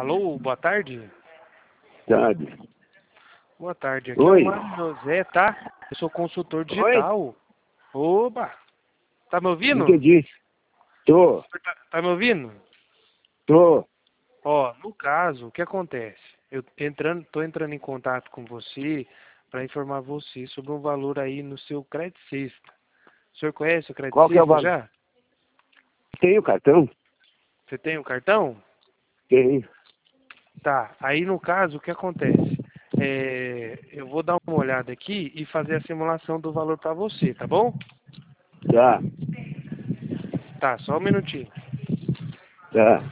Alô, boa tarde? Tarde. Boa tarde, aqui Oi. é o Mário José, tá? Eu sou consultor Oi? digital. Oba! Tá me ouvindo? Entendi. Tô. Tá me ouvindo? Tô. Ó, no caso, o que acontece? Tô entrando em contato com você para informar você sobre um valor aí no seu Credit Sexta. O senhor conhece o Credit Qual que é o Sexta valor? já? Tem o cartão? Você tem o cartão? Tem. Tá, aí no caso, o que acontece? Eu vou dar uma olhada aqui e fazer a simulação do valor para você, tá bom? Tá. Tá, só um minutinho. Tá.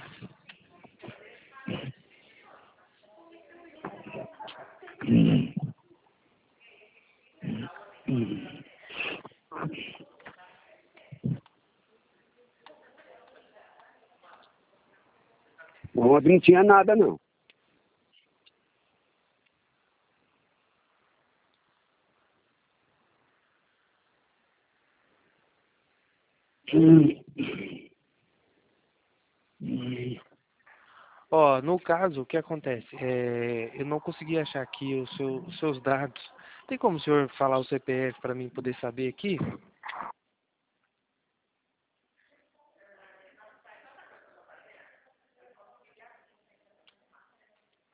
Ontem não tinha nada, não. Ó, no caso, o que acontece? Eu não consegui achar aqui os seus dados. Tem como o senhor falar o CPF para mim poder saber aqui?